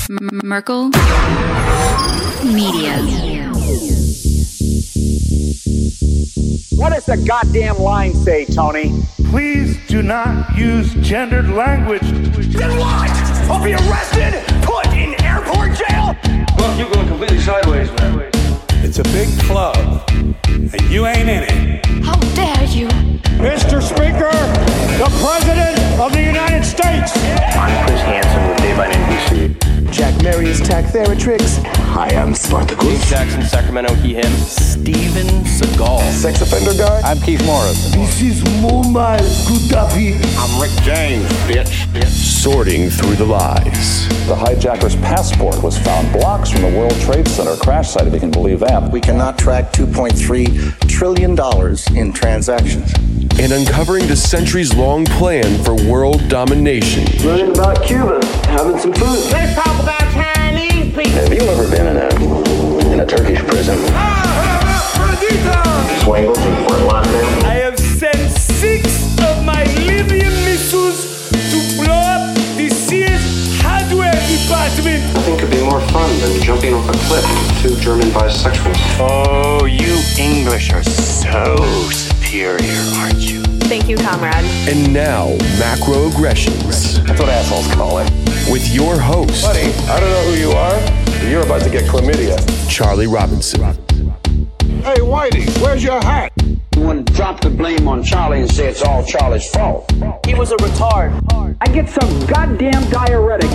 Merkel Media. What does the goddamn line say, Tony? Please do not use gendered language. Then what? I'll be arrested, put in airport jail? Well, you're going completely sideways, man. It's a big club, and you ain't in it. How dare you? Mr. Speaker, the President of the United States. I'm Chris Hansen with Dave on NBC. Jack Marius Tack Theratrix. Hi, I'm Spartacus. Jackson, Sacramento, he, him. Steven Seagal. Sex offender guy. I'm Keith Morris. This is Muammar Gaddafi. I'm Rick James, bitch. Sorting through the lies. The hijacker's passport was found blocks from the World Trade Center crash site, if you can believe that. We cannot track $2.3 trillion in transactions. And uncovering the centuries-long plan for world domination. Learning about Cuba, having some food. Let's talk about Chinese people. Have you ever been in a Turkish prison? Swangles in Fort Lauderdale? I have sent 6 of my Libyan missiles to blow up the Sears hardware department. Nothing could be more fun than jumping off a cliff with 2 German bisexuals. Oh, you English are so superior, aren't you? Thank you, comrade. And now, Macroaggressions. That's what assholes call it. With your host, Buddy, I don't know who you are, but you're about to get chlamydia. Charlie Robinson. Hey, Whitey, where's your hat? You want to drop the blame on Charlie and say it's all Charlie's fault. He was a retard. I get some goddamn diuretic.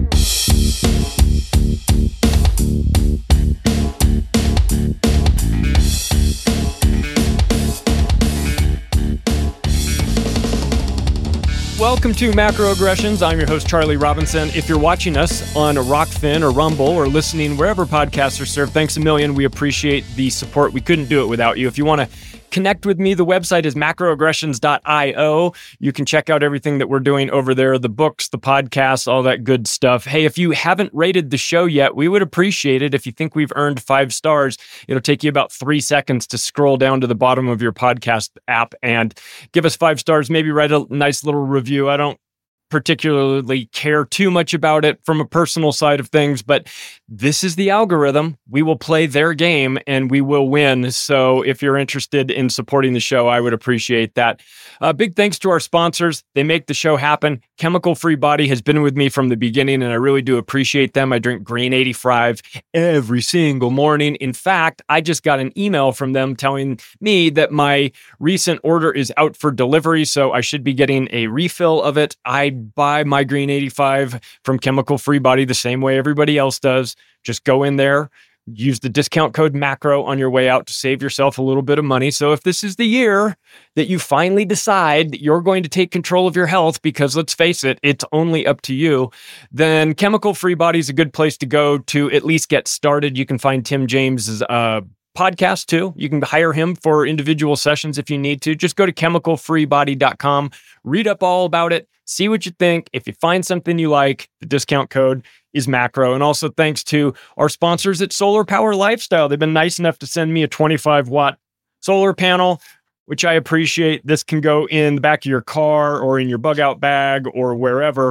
Welcome to Macroaggressions. I'm your host, Charlie Robinson. If you're watching us on Rockfin or Rumble or listening wherever podcasts are served, thanks a million. We appreciate the support. We couldn't do it without you. If you want to connect with me, the website is macroaggressions.io. You can check out everything that we're doing over there, the books, the podcasts, all that good stuff. Hey, if you haven't rated the show yet, we would appreciate it. If you think we've earned 5 stars, it'll take you about 3 seconds to scroll down to the bottom of your podcast app and give us 5 stars. Maybe write a nice little review. I don't particularly care too much about it from a personal side of things, but this is the algorithm. We will play their game and we will win. So if you're interested in supporting the show, I would appreciate that. Big thanks to our sponsors. They make the show happen. Chemical Free Body has been with me from the beginning, and I really do appreciate them. I drink Green 85 every single morning. In fact, I just got an email from them telling me that my recent order is out for delivery, so I should be getting a refill of it. I buy my Green 85 from Chemical Free Body the same way everybody else does. Just go in there, use the discount code MACRO on your way out to save yourself a little bit of money. So if this is the year that you finally decide that you're going to take control of your health, because let's face it, it's only up to you, then Chemical Free Body is a good place to go to at least get started. You can find Tim James's podcast too. You can hire him for individual sessions if you need to. Just go to chemicalfreebody.com, read up all about it, see what you think. If you find something you like, the discount code is Macro. And also thanks to our sponsors at Solar Power Lifestyle. They've been nice enough to send me a 25-watt solar panel, which I appreciate. This can go in the back of your car or in your bug-out bag or wherever.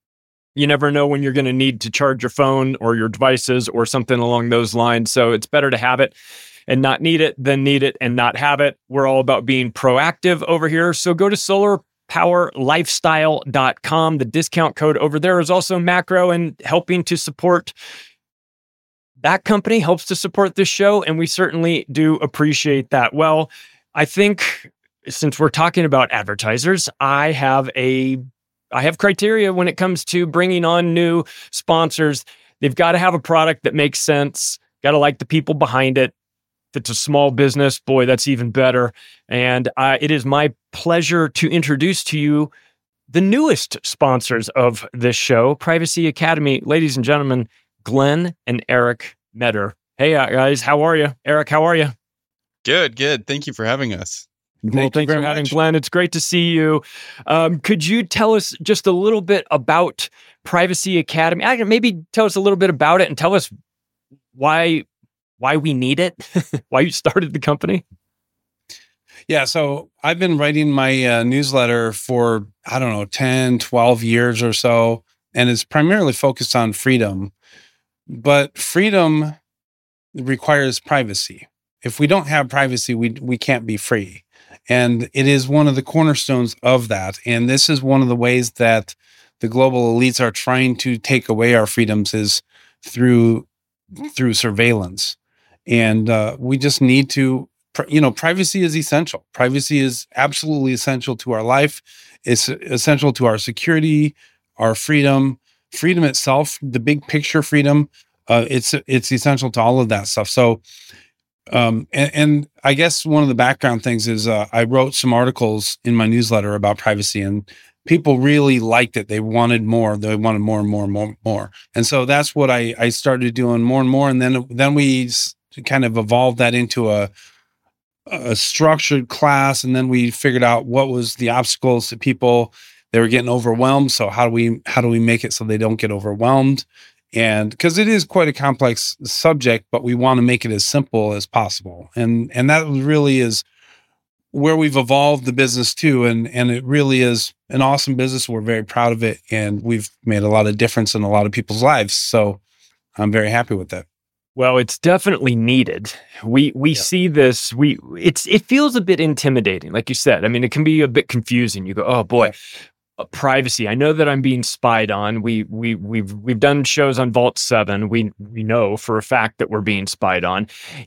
You never know when you're going to need to charge your phone or your devices or something along those lines. So it's better to have it and not need it than need it and not have it. We're all about being proactive over here. So go to solarpowerlifestyle.com. The discount code over there is also Macro, and helping to support that company helps to support this show. And we certainly do appreciate that. Well, I think since we're talking about advertisers, I have criteria when it comes to bringing on new sponsors. They've got to have a product that makes sense, got to like the people behind it. If it's a small business, boy, that's even better. And it is my pleasure to introduce to you the newest sponsors of this show, Privacy Academy. Ladies and gentlemen, Glenn and Eric Meador. Hey, guys, how are you? Eric, how are you? Good. Thank you for having us. Well, thanks for having Glenn. It's great to see you. Could you tell us just a little bit about Privacy Academy? Maybe tell us a little bit about it and tell us why we need it, why you started the company. Yeah, so I've been writing my newsletter for, 10, 12 years or so. and it's primarily focused on freedom. But freedom requires privacy. If we don't have privacy, we can't be free. And it is one of the cornerstones of that. And this is one of the ways that the global elites are trying to take away our freedoms is through surveillance. And we just need to, privacy is essential. Privacy is absolutely essential to our life. It's essential to our security, our freedom itself, the big picture freedom. It's essential to all of that stuff. So, and I guess one of the background things is I wrote some articles in my newsletter about privacy, and people really liked it. They wanted more. They wanted more and more and more. And so that's what I started doing more and more. And then we kind of evolved that into a structured class. And then we figured out what was the obstacles to people. They were getting overwhelmed. So how do we make it so they don't get overwhelmed? And because it is quite a complex subject, but we want to make it as simple as possible. And that really is where we've evolved the business to. And it really is an awesome business. We're very proud of it. And we've made a lot of difference in a lot of people's lives. So I'm very happy with that. Well, it's definitely needed. We see this. It feels a bit intimidating, like you said. I mean, it can be a bit confusing. You go, oh boy, privacy. I know that I'm being spied on. We've done shows on Vault 7. We know for a fact that we're being spied on.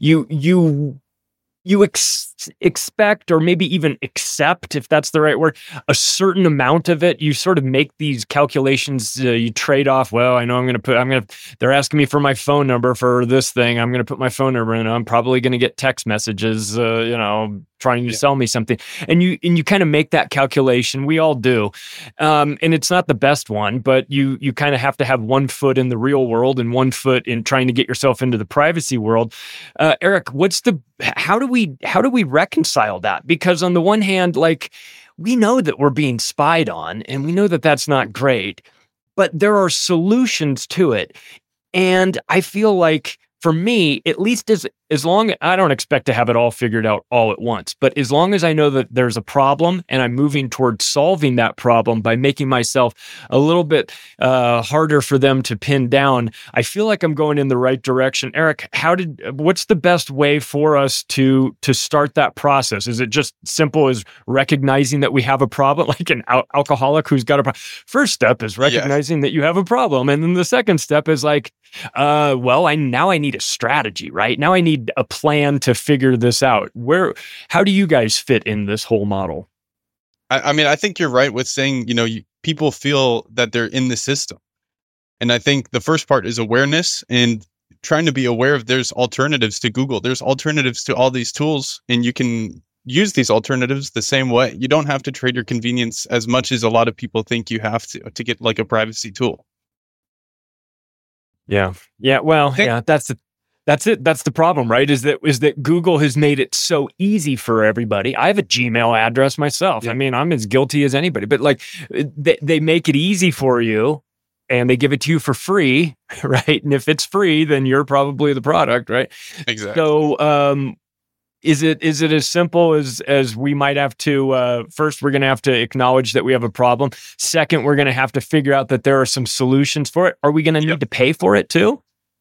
You expect, or maybe even accept, if that's the right word, a certain amount of it. You sort of make these calculations. You trade off. Well, I know they're asking me for my phone number for this thing. I'm going to put my phone number in. I'm probably going to get text messages, trying to sell me something. And you kind of make that calculation. We all do. And it's not the best one, but you kind of have to have one foot in the real world and one foot in trying to get yourself into the privacy world. Eric, how do we reconcile that? Because on the one hand, like, we know that we're being spied on and we know that that's not great, but there are solutions to it. And I feel like, for me, at least as long, I don't expect to have it all figured out all at once, but as long as I know that there's a problem and I'm moving towards solving that problem by making myself a little bit harder for them to pin down, I feel like I'm going in the right direction. Eric, what's the best way for us to start that process? Is it just simple as recognizing that we have a problem, like an alcoholic who's got a problem? First step is recognizing that you have a problem. And then the second step is like, now I need a strategy, right? Now I need a plan to figure this out. How do you guys fit in this whole model? I mean, I think you're right with saying, people feel that they're in the system. And I think the first part is awareness and trying to be aware of there's alternatives to Google. There's alternatives to all these tools, and you can use these alternatives the same way. You don't have to trade your convenience as much as a lot of people think you have to get like a privacy tool. Yeah. Well, that's it. That's the problem, right? Is that Google has made it so easy for everybody. I have a Gmail address myself. Yeah. I mean, I'm as guilty as anybody, but like they make it easy for you and they give it to you for free, right? And if it's free, then you're probably the product, right? Exactly. So, is it as simple as we might have to, first, we're going to have to acknowledge that we have a problem. Second, we're going to have to figure out that there are some solutions for it. Are we going to need to pay for it too?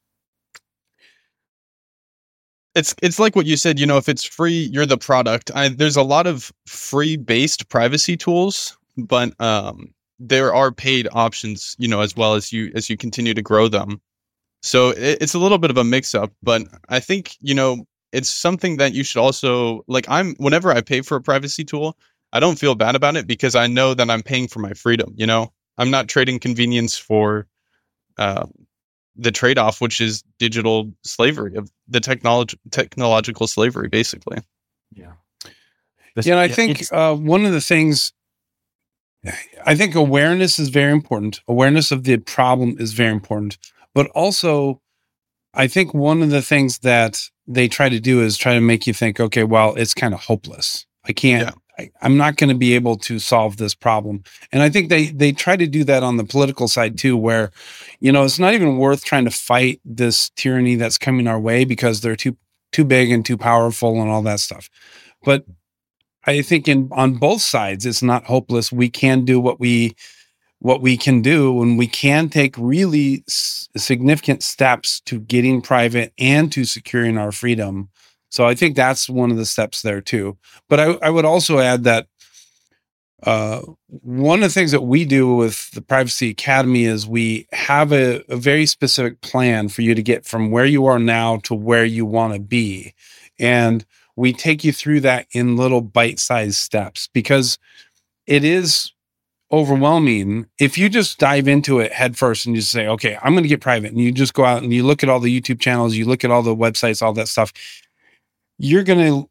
It's like what you said, if it's free, you're the product. There's a lot of free-based privacy tools, but there are paid options, as well as you continue to grow them. So it's a little bit of a mix-up, but I think, it's something that you should also, whenever I pay for a privacy tool, I don't feel bad about it because I know that I'm paying for my freedom, I'm not trading convenience for the trade-off, which is digital slavery, of the technological slavery, basically. Yeah. I think one of the things, I think awareness is very important. Awareness of the problem is very important. But also, I think one of the things that they try to do is try to make you think, okay, well, it's kind of hopeless. I'm not going to be able to solve this problem. And I think they try to do that on the political side too, where, it's not even worth trying to fight this tyranny that's coming our way because they're too big and too powerful and all that stuff. But I think on both sides, it's not hopeless. We can do what we what we can do, and we can take really significant steps to getting private and to securing our freedom. So I think that's one of the steps there too. But I would also add that one of the things that we do with the Privacy Academy is we have a very specific plan for you to get from where you are now to where you want to be. And we take you through that in little bite-sized steps, because it is overwhelming if you just dive into it head first and just say, okay, I'm going to get private. And you just go out and you look at all the YouTube channels, you look at all the websites, all that stuff. You're going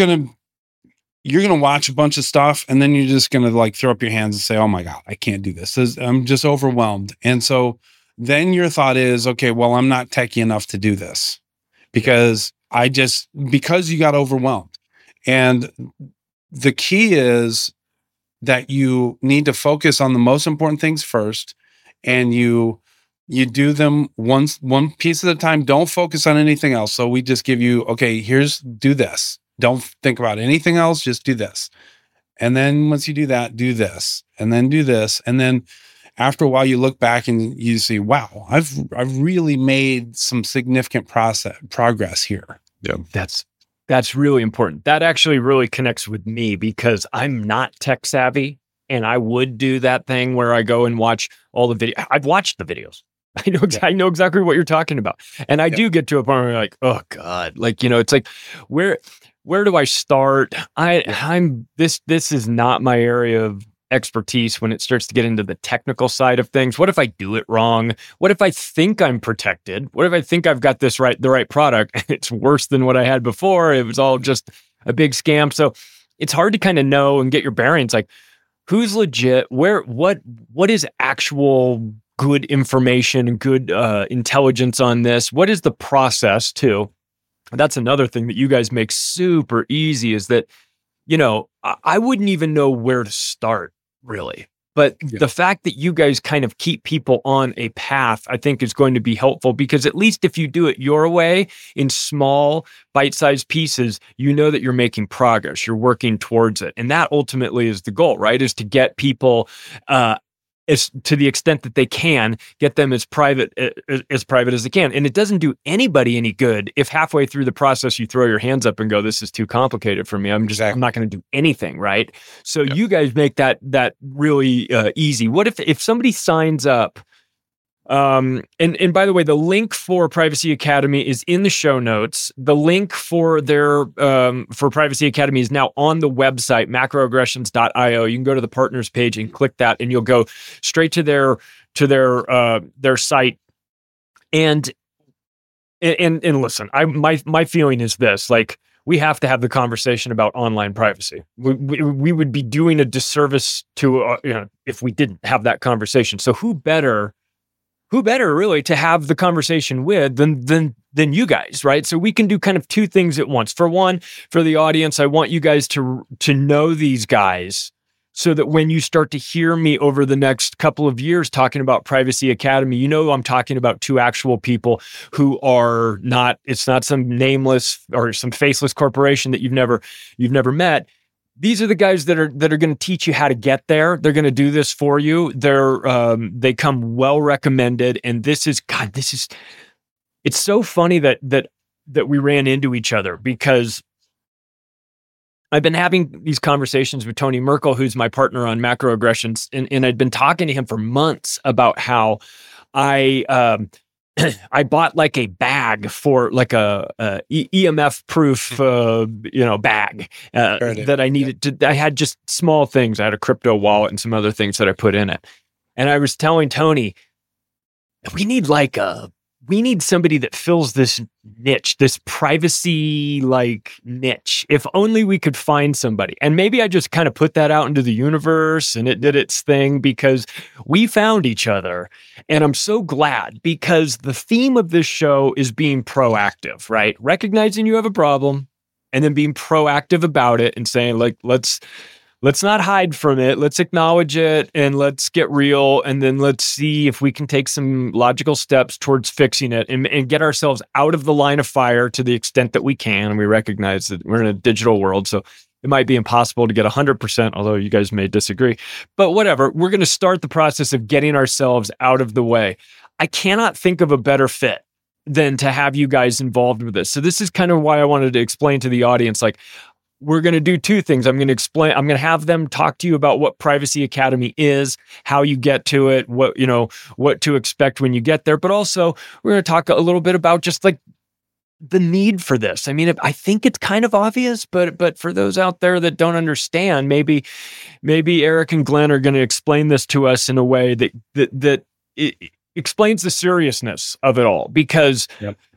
to watch a bunch of stuff, and then you're just going to like throw up your hands and say, oh my God, I can't do this. I'm just overwhelmed. And so then your thought is, okay, well, I'm not techie enough to do this because you got overwhelmed. And the key is that you need to focus on the most important things first, and you do them one piece at a time. Don't focus on anything else. So we just give you, okay, do this. Don't think about anything else. Just do this. And then once you do that, do this, and then do this. And then after a while, you look back and you see, wow, I've really made some significant progress here. Yeah. That's really important. That actually really connects with me because I'm not tech savvy, and I would do that thing where I go and watch all the videos. I've watched the videos. I know exactly what you're talking about. And I do get to a point where you're like, oh God, like, it's like, where do I start? This is not my area of expertise when it starts to get into the technical side of things. What if I do it wrong? What if I think I'm protected? What if I think I've got the right product? It's worse than what I had before. It was all just a big scam. So it's hard to kind of know and get your bearings. Like, who's legit? What is actual good information and good intelligence on this? What is the process too? That's another thing that you guys make super easy is that, I wouldn't even know where to start really. But the fact that you guys kind of keep people on a path, I think is going to be helpful, because at least if you do it your way in small bite-sized pieces, you know that you're making progress, you're working towards it. And that ultimately is the goal, right? Is to get people, to the extent that they can, get them as private as they can. And it doesn't do anybody any good if halfway through the process you throw your hands up and go, this is too complicated for me. I'm not going to do anything, right? So you guys make that really easy. What if somebody signs up? And by the way, the link for Privacy Academy is in the show notes. The link for their for Privacy Academy is now on the website, macroaggressions.io. You can go to the partners page and click that, and you'll go straight to their site. And listen, my feeling is this: like, we have to have the conversation about online privacy. We would be doing a disservice to if we didn't have that conversation. So who better really to have the conversation with than you guys, right? So we can do kind of two things at once. For one, for the audience, I want you guys to know these guys so that when you start to hear me over the next couple of years talking about Privacy Academy, I'm talking about two actual people who are it's not some nameless or some faceless corporation that you've never met. These are the guys that are going to teach you how to get there. They're going to do this for you. They come well recommended, and it's so funny that we ran into each other, because I've been having these conversations with Tony Merkel, who's my partner on Macroaggressions, and I'd been talking to him for months about how I bought like a bag for like a EMF proof, bag that I needed to. I had just small things. I had a crypto wallet and some other things that I put in it. And I was telling Tony, we need somebody that fills this niche, this privacy niche. If only we could find somebody. And maybe I just kind of put that out into the universe and it did its thing, because we found each other. And I'm so glad, because the theme of this show is being proactive, right? Recognizing you have a problem and then being proactive about it and saying, let's not hide from it. Let's acknowledge it and let's get real. And then let's see if we can take some logical steps towards fixing it and get ourselves out of the line of fire to the extent that we can. And we recognize that we're in a digital world. So It might be impossible to get 100%, although you guys may disagree. But whatever, we're going to start the process of getting ourselves out of the way. I cannot think of a better fit than to have you guys involved with this. So this is kind of why I wanted to explain to the audience, like, we're going to do two things. I'm going to have them talk to you about what Privacy Academy is, how you get to it, what to expect when you get there. But also we're going to talk a little bit about just like the need for this. I mean, I think it's kind of obvious, but for those out there that don't understand, maybe Eric and Glenn are going to explain this to us in a way that it explains the seriousness of it all, because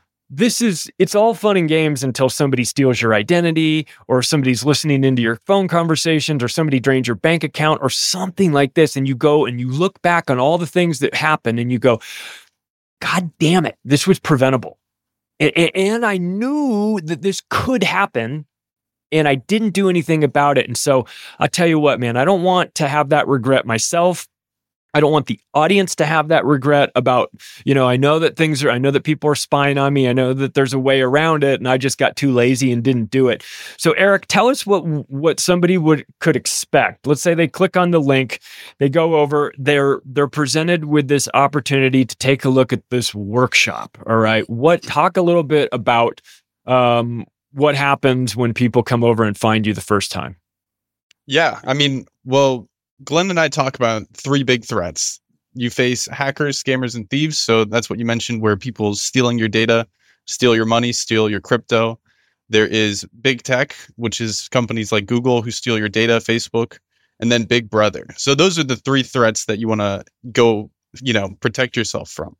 it's all fun and games until somebody steals your identity, or somebody's listening into your phone conversations, or somebody drains your bank account or something like this. And you go and you look back on all the things that happened and you go, God damn it, this was preventable. And I knew that this could happen, and I didn't do anything about it. And so I'll tell you what, man, I don't want to have that regret myself. I don't want the audience to have that regret about, I know that people are spying on me. I know that there's a way around it, and I just got too lazy and didn't do it. So Eric, tell us what somebody could expect. Let's say they click on the link, they go over, they're presented with this opportunity to take a look at this workshop. All right. Talk a little bit about what happens when people come over and find you the first time. Yeah. I mean, well, Glenn and I talk about three big threats. You face hackers, scammers, and thieves. So that's what you mentioned, where people stealing your data, steal your money, steal your crypto. There is big tech, which is companies like Google who steal your data, Facebook, and then Big Brother. So those are the three threats that you want to go, protect yourself from.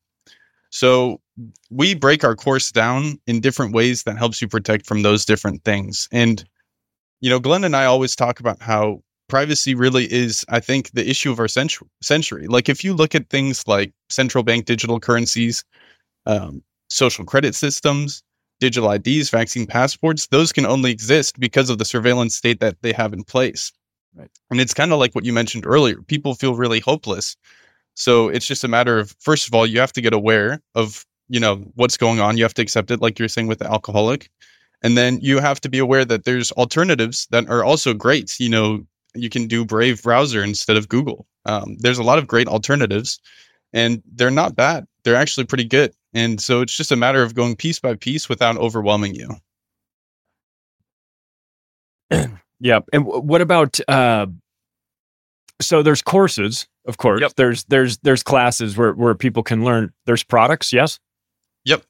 So we break our course down in different ways that helps you protect from those different things. And, Glenn and I always talk about how privacy really is, I think, the issue of our century. Like, if you look at things like central bank digital currencies, social credit systems, digital IDs, vaccine passports, those can only exist because of the surveillance state that they have in place. Right. And it's kind of like what you mentioned earlier. People feel really hopeless. So it's just a matter of, first of all, you have to get aware of, what's going on. You have to accept it, like you're saying with the alcoholic. And then you have to be aware that there's alternatives that are also great. You can do Brave browser instead of Google. There's a lot of great alternatives, and they're not bad. They're actually pretty good. And so it's just a matter of going piece by piece without overwhelming you. Yeah. And what about, so there's courses, of course. Yep. There's classes where people can learn. There's products. Yes. Yep.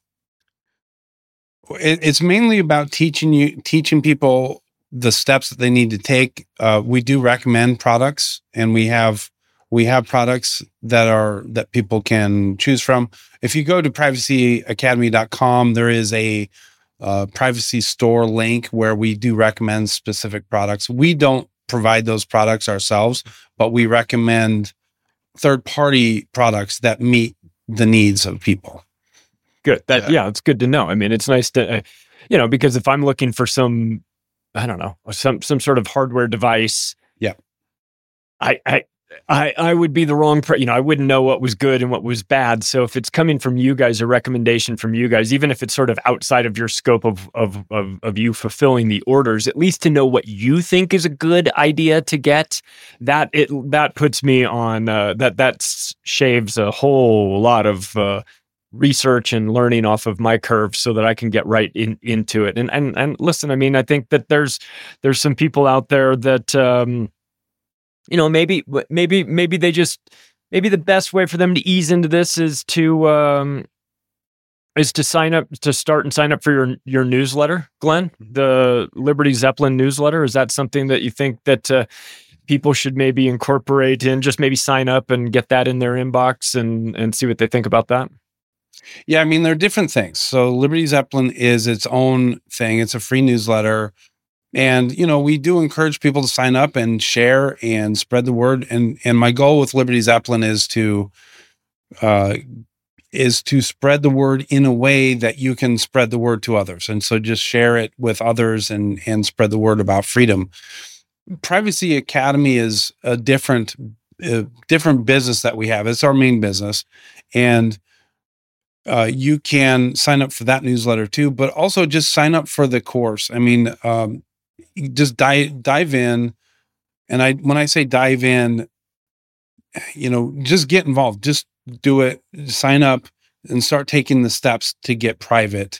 It's mainly about teaching people the steps that they need to take. We do recommend products, and we have products that people can choose from. If you go to privacyacademy.com, there is a privacy store link where we do recommend specific products. We don't provide those products ourselves, but we recommend third-party products that meet the needs of people. Good. It's good to know. I mean, it's nice to, because if I'm looking for some sort of hardware device. Yeah. I would be the wrong, I wouldn't know what was good and what was bad. So if it's coming from you guys, a recommendation from you guys, even if it's sort of outside of your scope of you fulfilling the orders, at least to know what you think is a good idea to get, that puts me on, that shaves a whole lot of, research and learning off of my curve so that I can get right into it. And listen, I mean, I think that there's some people out there that, maybe the best way for them to ease into this is to sign up, to start and sign up for your newsletter, Glenn, the Liberty Zeppelin newsletter. Is that something that you think that, people should maybe incorporate in, just maybe sign up and get that in their inbox and see what they think about that? Yeah, I mean, there are different things. So Liberty Zeppelin is its own thing. It's a free newsletter. And, we do encourage people to sign up and share and spread the word. And my goal with Liberty Zeppelin is to spread the word in a way that you can spread the word to others. And so just share it with others and spread the word about freedom. Privacy Academy is a different business that we have. It's our main business. And you can sign up for that newsletter too, but also just sign up for the course. I mean, just dive in. And when I say dive in, just get involved, just do it, sign up and start taking the steps to get private.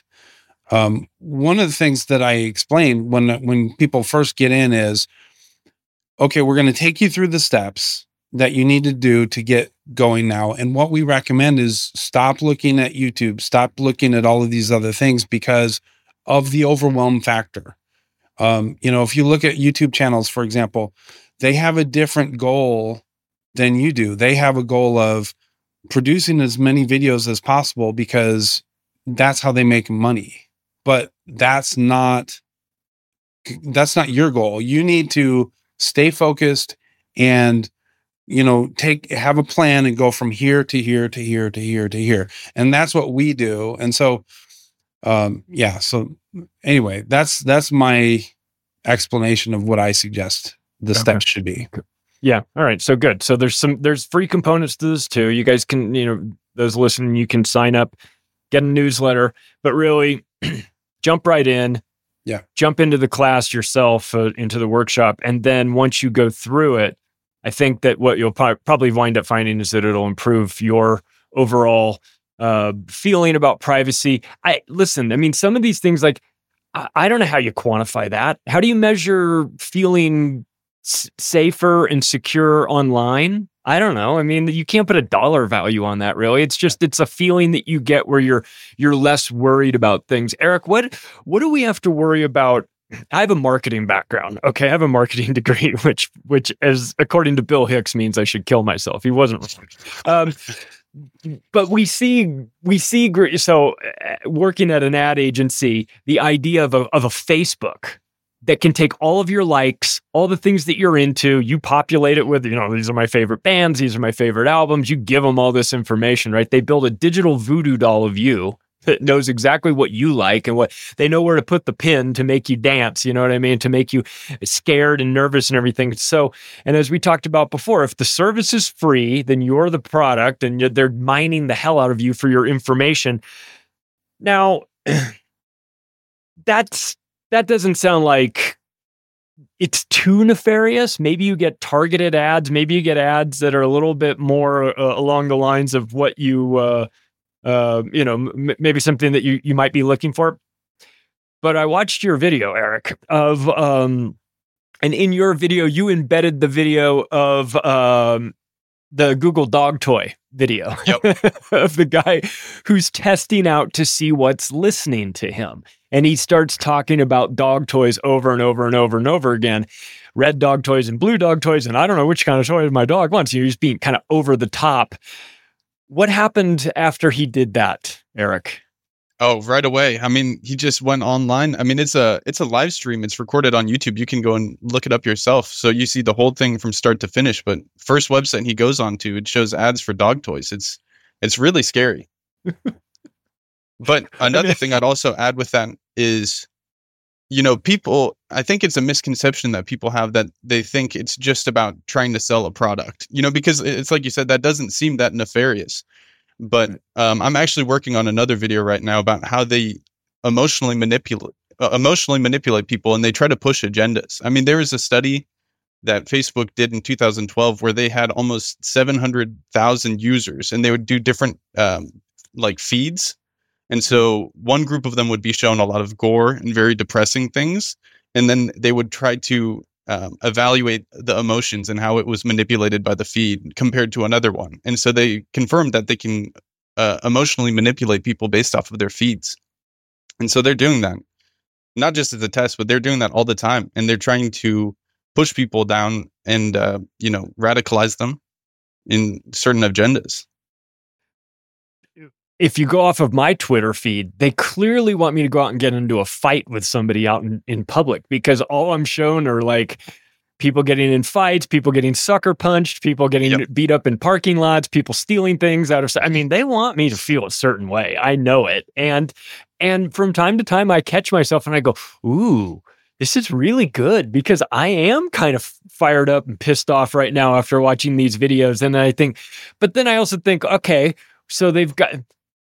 One of the things that I explain when people first get in is, okay, we're going to take you through the steps that you need to do to get going now. And what we recommend is stop looking at YouTube, stop looking at all of these other things because of the overwhelm factor. If you look at YouTube channels, for example, they have a different goal than you do. They have a goal of producing as many videos as possible because that's how they make money. But that's not your goal. You need to stay focused and have a plan and go from here to here to here to here to here. And that's what we do. And so, so anyway, that's my explanation of what I suggest the steps should be. Yeah. All right. So good. So there's free components to this too. You guys can, those listening, you can sign up, get a newsletter, but really jump right in. Yeah. Jump into the class yourself, into the workshop. And then once you go through it, I think that what you'll probably wind up finding is that it'll improve your overall feeling about privacy. Some of these things, like, I don't know how you quantify that. How do you measure feeling safer and secure online? I don't know. I mean, you can't put a dollar value on that, really. It's a feeling that you get where you're less worried about things. Eric, what do we have to worry about? I have a marketing background. Okay, I have a marketing degree, which as according to Bill Hicks means I should kill myself. He wasn't wrong. But we see. So, working at an ad agency, the idea of a Facebook that can take all of your likes, all the things that you're into, you populate it with, these are my favorite bands, these are my favorite albums. You give them all this information, right? They build a digital voodoo doll of you that knows exactly what you like and what they know where to put the pin to make you dance. You know what I mean? To make you scared and nervous and everything. So, and as we talked about before, if the service is free, then you're the product and they're mining the hell out of you for your information. Now, that doesn't sound like it's too nefarious. Maybe you get targeted ads. Maybe you get ads that are a little bit more along the lines of what you, maybe something that you might be looking for. But I watched your video, Eric, and in your video, you embedded the video of the Google dog toy video of the guy who's testing out to see what's listening to him. And he starts talking about dog toys over and over and over and over again. Red dog toys and blue dog toys. And I don't know which kind of toy my dog wants. He's being kind of over the top. What happened after he did that, Eric? Oh, right away. I mean, he just went online. I mean, it's a live stream. It's recorded on YouTube. You can go and look it up yourself. So you see the whole thing from start to finish. But first website he goes on to, it shows ads for dog toys. It's really scary. But another thing I'd also add with that is, people, I think it's a misconception that people have that they think it's just about trying to sell a product, because it's like you said, that doesn't seem that nefarious. But I'm actually working on another video right now about how they emotionally manipulate people, and they try to push agendas. I mean, there was a study that Facebook did in 2012 where they had almost 700,000 users, and they would do different feeds. And so one group of them would be shown a lot of gore and very depressing things, and then they would try to evaluate the emotions and how it was manipulated by the feed compared to another one. And so they confirmed that they can emotionally manipulate people based off of their feeds. And so they're doing that, not just as a test, but they're doing that all the time. And they're trying to push people down and, radicalize them in certain agendas. If you go off of my Twitter feed, they clearly want me to go out and get into a fight with somebody out in public, because all I'm shown are like people getting in fights, people getting sucker punched, people getting beat up in parking lots, people stealing things out of. I mean, they want me to feel a certain way. I know it. And from time to time I catch myself and I go, ooh, this is really good, because I am kind of fired up and pissed off right now after watching these videos. And I think, but then I also think, okay, so they've got,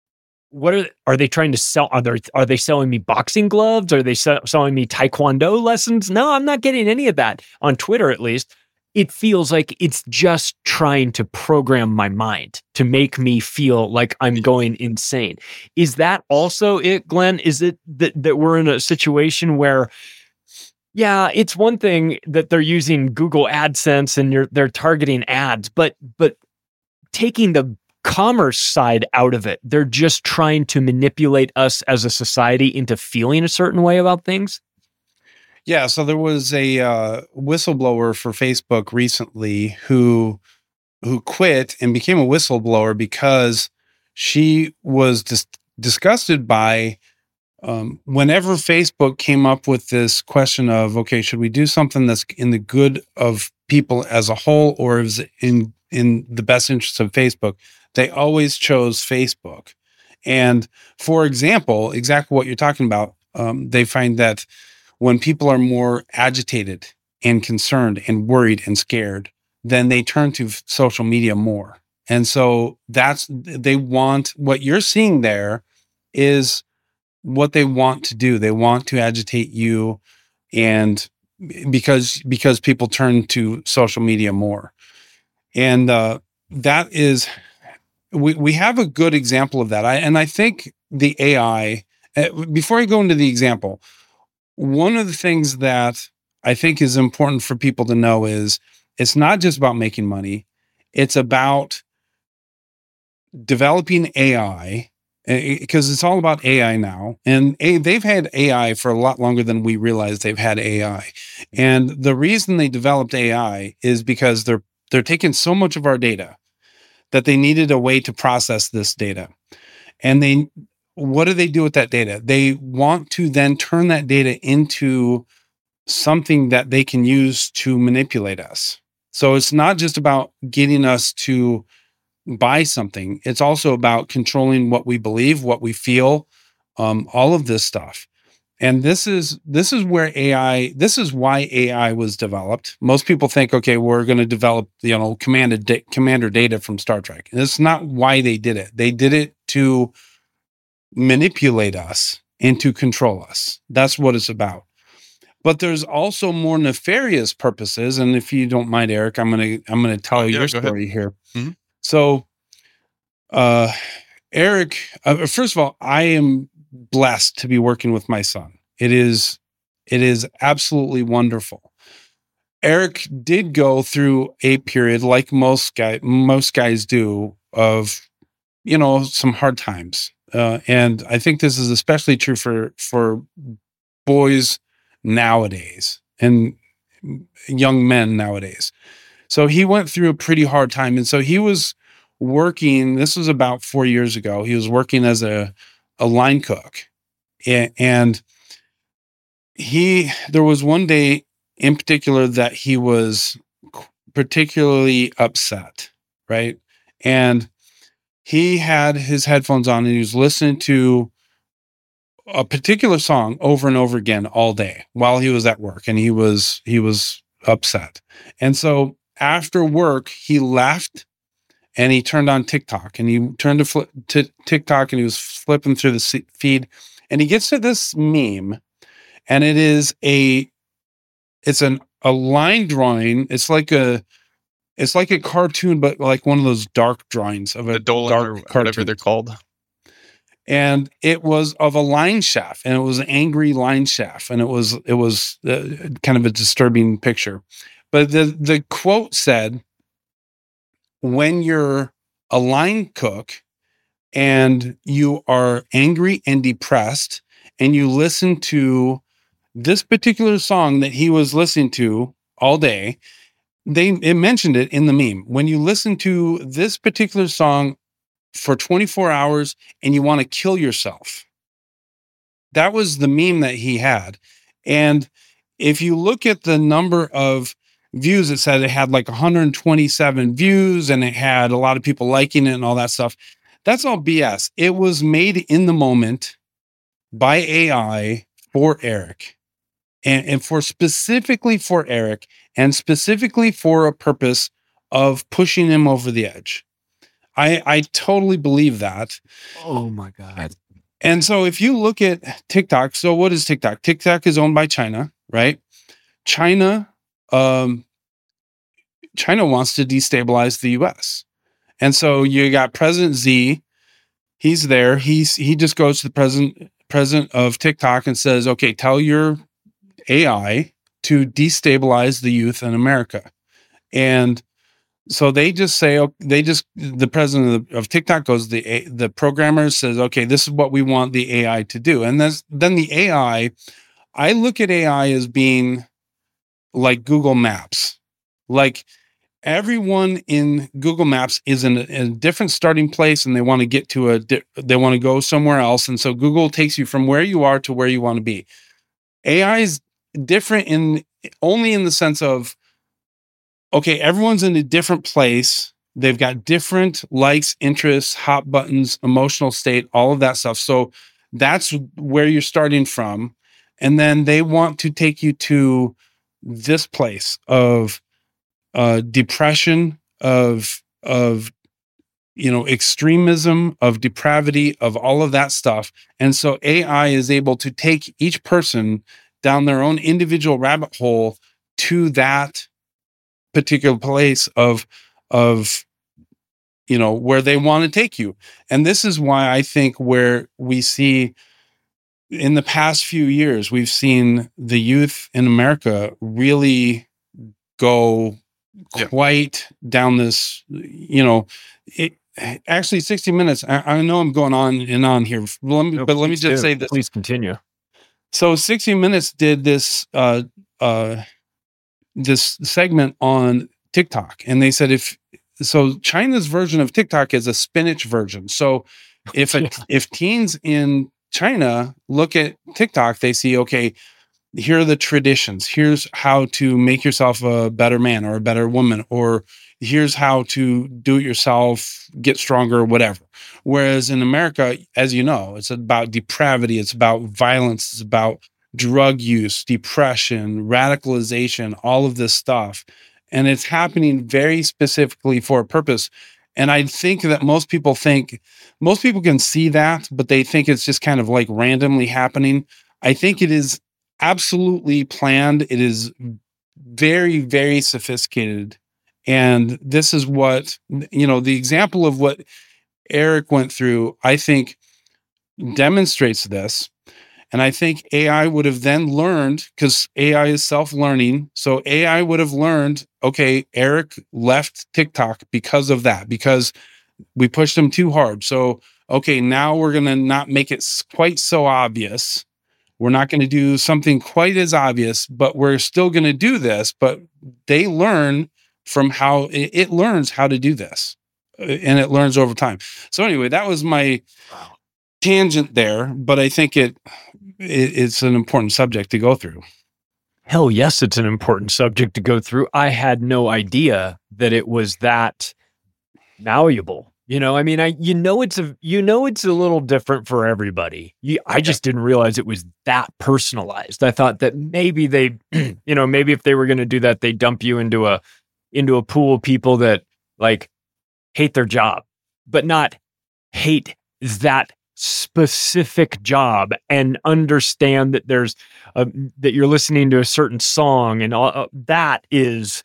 are they trying to sell? Are they selling me boxing gloves? Are they selling me Taekwondo lessons? No, I'm not getting any of that on Twitter, at least. It feels like it's just trying to program my mind to make me feel like I'm going insane. Is that also it, Glenn? Is it that we're in a situation where, yeah, it's one thing that they're using Google AdSense and they're targeting ads, but taking the commerce side out of it, they're just trying to manipulate us as a society into feeling a certain way about things? Yeah, so there was a whistleblower for Facebook recently who quit and became a whistleblower because she was disgusted by whenever Facebook came up with this question of, okay, should we do something that's in the good of people as a whole, or is it in the best interest of Facebook? They always chose Facebook. And for example, exactly what you're talking about, they find that when people are more agitated and concerned and worried and scared, then they turn to social media more. And so they want, what you're seeing there is what they want to do. They want to agitate you, and because people turn to social media more. And that is, we have a good example of that. I think the AI, before I go into the example, one of the things that I think is important for people to know is it's not just about making money. It's about developing AI, because it's all about AI now. And they've had AI for a lot longer than we realize they've had AI. And the reason they developed AI is because they're taking so much of our data that they needed a way to process this data. And what do they do with that data? They want to then turn that data into something that they can use to manipulate us. So it's not just about getting us to buy something. It's also about controlling what we believe, what we feel, all of this stuff. And this is where AI, this is why AI was developed. Most people think, okay, we're going to develop, commander data from Star Trek. And that's not why they did it. They did it to manipulate us and to control us. That's what it's about. But there's also more nefarious purposes. And if you don't mind, Eric, I'm gonna tell your story here. Mm-hmm. So, Eric, first of all, I am blessed to be working with my son. It is absolutely wonderful. Eric did go through a period, like most guys do, of some hard times. And I think this is especially true for boys nowadays and young men nowadays. So he went through a pretty hard time. And so he was working, this was about 4 years ago, he was working as a line cook. And there was one day in particular that he was particularly upset, right? And he had his headphones on and he was listening to a particular song over and over again all day while he was at work, and he was upset. And so after work, he left and he turned on TikTok, and he turned to TikTok, and he was flipping through the feed, and he gets to this meme, and it's a line drawing. It's like a cartoon, but like one of those dark drawings of a Dolan or whatever they're called. And it was of a line chef, and it was an angry line chef, and it was kind of a disturbing picture. But the quote said, "When you're a line cook and you are angry and depressed, and you listen to this particular song that he was listening to all day," it mentioned it in the meme. When you listen to this particular song for 24 hours and you want to kill yourself. That was the meme that he had. And if you look at the number of views, it said it had like 127 views and it had a lot of people liking it and all that stuff. That's all BS. It was made in the moment by AI for Eric, and specifically for Eric, and specifically for a purpose of pushing him over the edge. I totally believe that. Oh my God. And so if you look at TikTok, so what is TikTok? TikTok is owned by China, right? China wants to destabilize the US. And so you got President Xi, he's there. He just goes to the president of TikTok and says, okay, tell your AI to destabilize the youth in America. And so they just say, the president of TikTok goes, the programmer says, okay, this is what we want the AI to do. And then the AI, I look at AI as being like Google Maps. Like everyone in Google Maps is in a different starting place, and they want to get to they want to go somewhere else. And so Google takes you from where you are to where you want to be. AI is different only in the sense of, okay, everyone's in a different place. They've got different likes, interests, hot buttons, emotional state, all of that stuff. So that's where you're starting from. And then they want to take you to this place of depression, of extremism, of depravity, of all of that stuff. And so AI is able to take each person down their own individual rabbit hole to that particular place of where they want to take you. And this is why I think where we see in the past few years, we've seen the youth in America really go quite down this, actually 60 Minutes. I know I'm going on and on here, but let me just say this. Please continue. So 60 Minutes did this, this segment on TikTok, and they said China's version of TikTok is a spinach version. So if teens in China look at TikTok, they see, okay, here are the traditions. Here's how to make yourself a better man or a better woman, or here's how to do it yourself, get stronger, or whatever. Whereas in America, as you know, it's about depravity, it's about violence, it's about drug use, depression, radicalization, all of this stuff. And it's happening very specifically for a purpose. And I think that most people can see that, but they think it's just kind of like randomly happening. I think it is absolutely planned. It is very, very sophisticated. And this is what, the example of what Eric went through, I think demonstrates this. And I think AI would have then learned, because AI is self-learning. So AI would have learned, okay, Eric left TikTok because of that, because we pushed him too hard. So, okay, now we're going to not make it quite so obvious. We're not going to do something quite as obvious, but we're still going to do this. But they learn from how it learns how to do this, and it learns over time. So anyway, that was my tangent there, but I think it's an important subject to go through. Hell yes, it's an important subject to go through. I had no idea that it was that malleable. It's a little different for everybody. I just didn't realize it was that personalized. I thought that maybe they, maybe if they were going to do that, they dump you into a pool of people that like hate their job, but not hate that specific job, and understand that there's that you're listening to a certain song, and all that is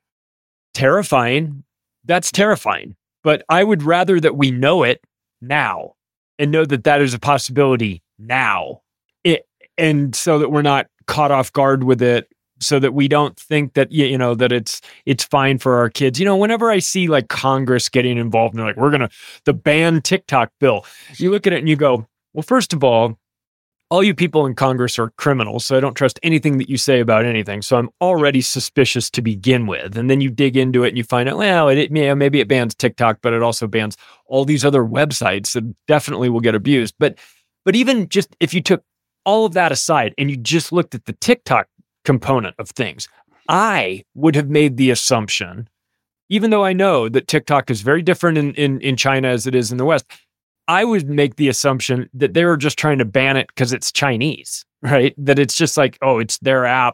terrifying. That's terrifying. But I would rather that we know it now and know that is a possibility now, and so that we're not caught off guard with it, so that we don't think that, that it's fine for our kids. Whenever I see like Congress getting involved and they're like, the ban TikTok bill, you look at it and you go, well, first of all you people in Congress are criminals, so I don't trust anything that you say about anything. So I'm already suspicious to begin with. And then you dig into it and you find out, well, maybe it bans TikTok, but it also bans all these other websites that definitely will get abused. But even just if you took all of that aside and you just looked at the TikTok component of things, I would have made the assumption, even though I know that TikTok is very different in China as it is in the West, I would make the assumption that they were just trying to ban it because it's Chinese, right? That it's just like, oh, it's their app.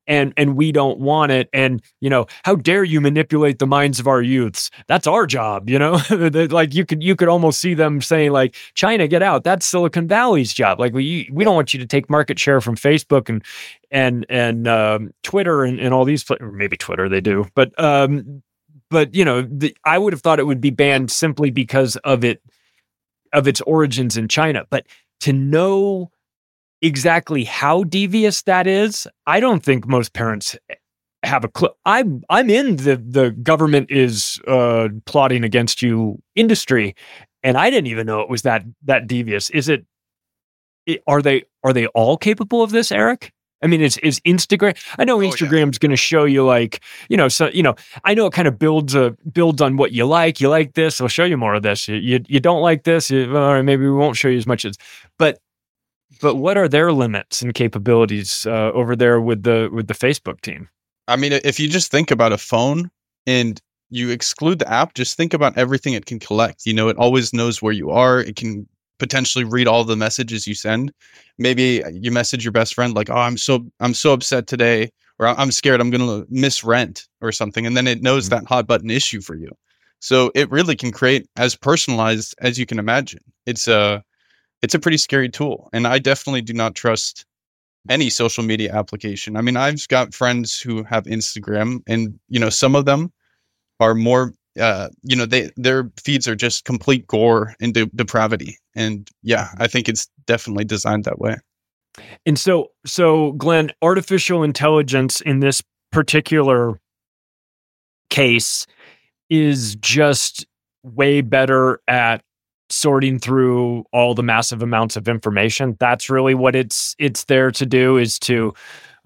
and we don't want it. And, you know, how dare you manipulate the minds of our youths? That's our job, you know? Like you could almost see them saying like, China, get out. That's Silicon Valley's job. Like we don't want you to take market share from Facebook and Twitter and all these, or maybe Twitter they do, but you know, I would have thought it would be banned simply because of its origins in China. But to know exactly how devious that is, I don't think most parents have a clue. I'm in the government is plotting against you industry, and I didn't even know it was that devious. Are they all capable of this, Eric? I mean, is Instagram? I know Instagram's going to show you like, you know, so, you know, I know it kind of builds on what you like. You like this, I'll show you more of this. You don't like this, or maybe we won't show you as much as. But what are their limits and capabilities over there with the Facebook team? I mean, if you just think about a phone and you exclude the app, just think about everything it can collect. You know, it always knows where you are. It can potentially read all the messages you send. Maybe you message your best friend like, "Oh, I'm so upset today," or "I'm scared I'm going to miss rent," or something, and then it knows that hot button issue for you. So it really can create as personalized as you can imagine. It's a pretty scary tool, and I definitely do not trust any social media application. I mean, I've got friends who have Instagram, and you know, some of them are more, you know, their feeds are just complete gore and depravity, and yeah, I think it's definitely designed that way. And so Glenn, artificial intelligence in this particular case is just way better at sorting through all the massive amounts of information. That's really what it's there to do, is to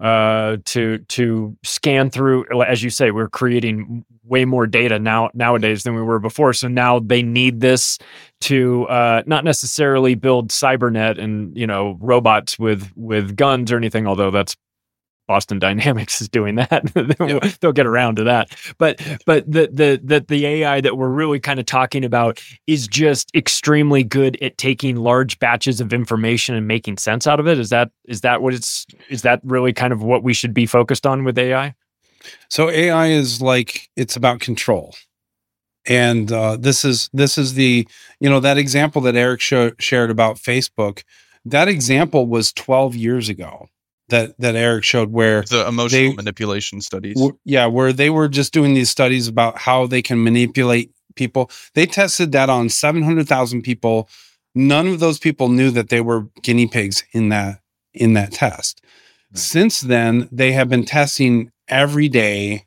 scan through. As you say, we're creating way more data nowadays than we were before. So now they need this to not necessarily build Cybernet and, you know, robots with guns or anything, although that's Boston Dynamics is doing that. They'll get around to that. But the AI that we're really kind of talking about is just extremely good at taking large batches of information and making sense out of it. Is that really kind of what we should be focused on with AI? So AI is like, it's about control. And this is the, you know, that example that Eric shared about Facebook, that example was 12 years ago. That Eric showed, where the emotional manipulation studies. Where they were just doing these studies about how they can manipulate people. They tested that on 700,000 people. None of those people knew that they were guinea pigs in that test. Right. Since then, they have been testing every day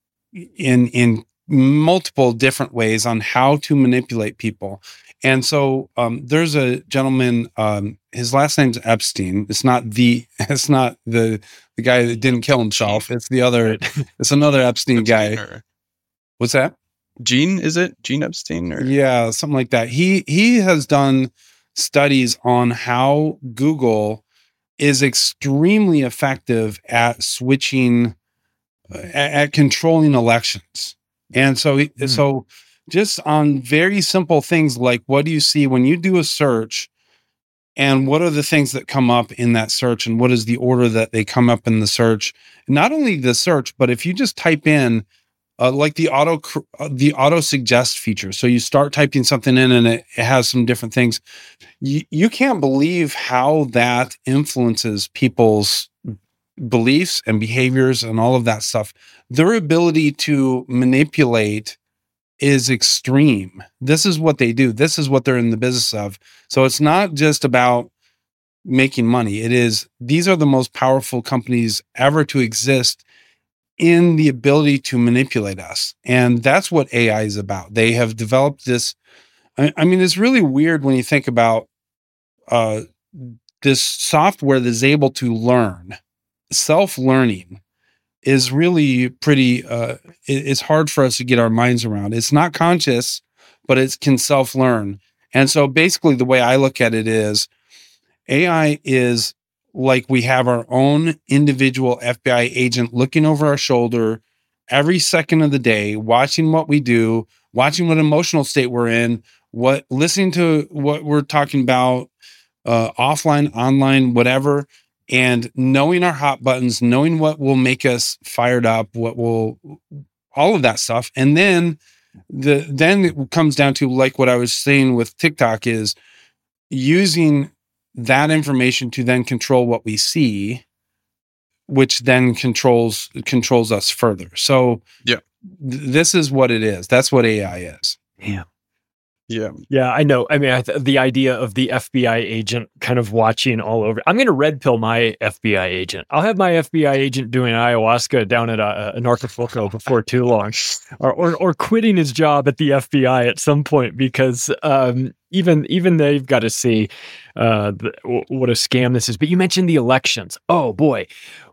in multiple different ways on how to manipulate people. And so there's a gentleman, his last name's Epstein. It's not the guy that didn't kill himself. It's the other, it's another Epstein guy. What's that? Gene, is it? Gene Epstein? Or? Yeah, something like that. He has done studies on how Google is extremely effective at switching, at controlling elections. And so, so just on very simple things like, what do you see when you do a search, and what are the things that come up in that search, and what is the order that they come up in the search? Not only the search, but if you just type in like the auto suggest feature. So you start typing something in and it has some different things. You can't believe how that influences people's beliefs and behaviors and all of that stuff. Their ability to manipulate is extreme. This is what they do. This is what they're in the business of. So it's not just about making money. These are the most powerful companies ever to exist in the ability to manipulate us. And that's what AI is about. They have developed this. I mean, it's really weird when you think about this software that's able to learn. Self-learning is really pretty, it's hard for us to get our minds around. It's not conscious, but it can self-learn. And so basically the way I look at it is AI is like we have our own individual FBI agent looking over our shoulder every second of the day, watching what we do, watching what emotional state we're in, listening to what we're talking about, offline, online, whatever. And knowing our hot buttons, knowing what will make us fired up, all of that stuff. And then it comes down to, like what I was saying with TikTok, is using that information to then control what we see, which then controls us further. So this is what it is. That's what AI is. Yeah, I know. I mean, the idea of the FBI agent kind of watching all over. I'm going to red pill my FBI agent. I'll have my FBI agent doing ayahuasca down at Acapulco before too long, or quitting his job at the FBI at some point, because even they've got to see what a scam this is. But you mentioned the elections. Oh boy,